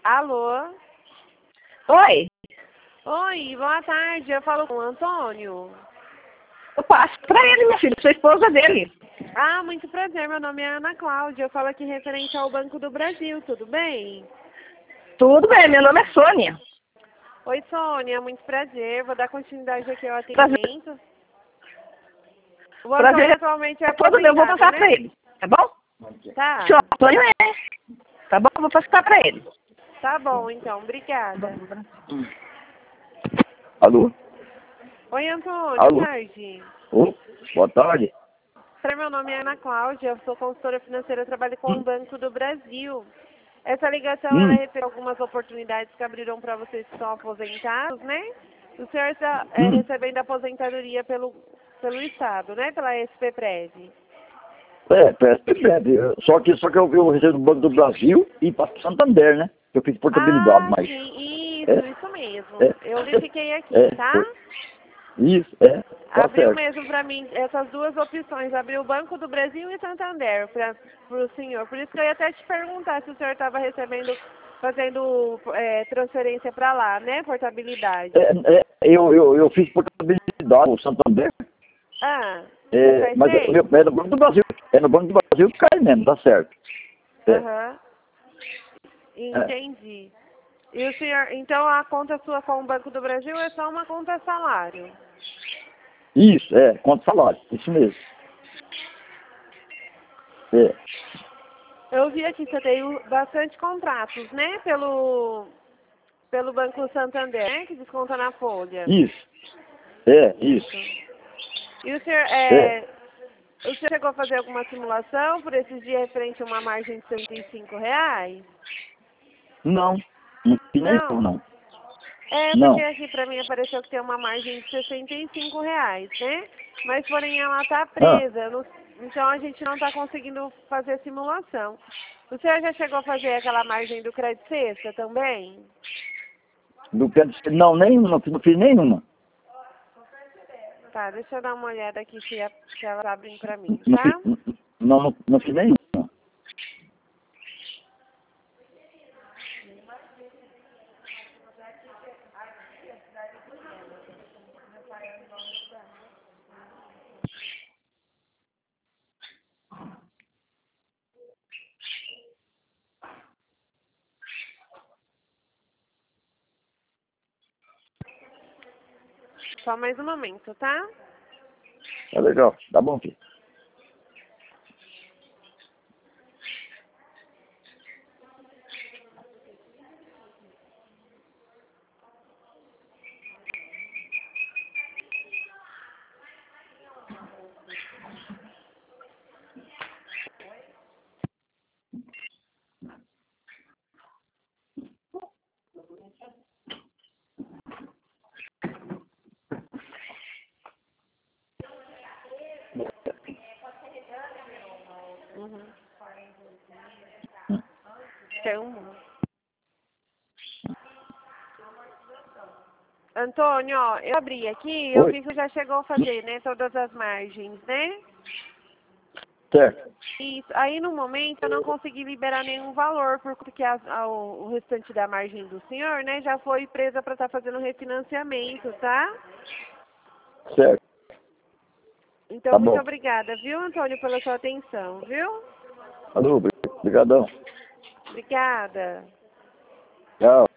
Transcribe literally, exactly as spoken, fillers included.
Alô? Oi, Oi, boa tarde. Eu falo com o Antônio. eu passo pra ele, minha filha, sou esposa dele. Ah, muito prazer. Meu nome é Ana Cláudia. Eu falo aqui referente ao Banco do Brasil. Tudo bem? Tudo bem, meu nome é Sônia. Oi, Sônia. Muito prazer. Vou dar continuidade aqui ao Prazer, atendimento. O Antônio prazer atualmente é é todo meu, vou aposentado, passar pra né? ele, tá bom? Tá. Seu Antônio é, tá bom? Vou passar pra ele. Tá bom, então. Obrigada. Alô? Oi, Antônio. Boa Alô? tarde. Ô, boa tarde. Meu nome é Ana Cláudia. Eu sou consultora financeira. Eu trabalho com o Hum, Banco do Brasil. Essa ligação, ela hum, refere a algumas oportunidades que abriram para vocês que são aposentados, né? O senhor está é, hum. recebendo aposentadoria pelo, pelo Estado, né? Pela S P Prev. É, percebe. Só que, só que eu, eu recebo do Banco do Brasil e passo pro Santander, né? Eu fiz portabilidade, Ah, mas... sim, isso, É, isso mesmo. é, Eu verifiquei aqui, é, tá? foi. Isso, é, tá Abriu certo. mesmo para mim essas duas opções, abriu o Banco do Brasil e Santander para o senhor. Por isso que eu ia até te perguntar se o senhor estava recebendo, fazendo é, transferência para lá, né? Portabilidade. É, é, eu, eu, eu fiz portabilidade no Santander, Ah, você é, faz mas é, bem? é no Banco do Brasil. É no Banco do Brasil que cai mesmo, tá certo. É, Aham, é. entendi. E o senhor, então a conta sua com o Banco do Brasil é só uma conta salário? Isso, é, conta salário, isso mesmo. É, Eu vi aqui que você tem bastante contratos, né? Pelo, pelo Banco Santander, né? Que desconta na folha. isso, é, isso, Isso. E o senhor, é. é, o senhor chegou a fazer alguma simulação por esses dias referente a uma margem de cento e cinco reais? Não, não fiz nenhum, Não. não. É, porque Não. aqui pra mim apareceu que tem uma margem de sessenta e cinco reais, né? Mas porém ela tá Ah, presa, não- então a gente não tá conseguindo fazer a simulação. O senhor já chegou a fazer aquela margem do crédito sexta também? do que, não, nenhuma, não, não fiz nenhuma. Tá, deixa eu dar uma olhada aqui se, é, se elas abrem pra mim, Não fiz, tá? não, não, não fiz nenhuma. Só mais um momento, tá? Tá legal, tá bom, filho. Uhum. Tem um. Antônio, ó, eu abri aqui, eu Oi, vi que já chegou a fazer, né, todas as margens, né? certo. Isso. Aí no momento eu não consegui liberar nenhum valor, porque as- a- o, o restante da margem do senhor, né, já foi presa para estar fazendo refinanciamento, tá? Certo, Então, tá muito bom. obrigada, viu, Antônio, pela sua atenção, viu? Alô, obrigadão. Obrigada. Tchau.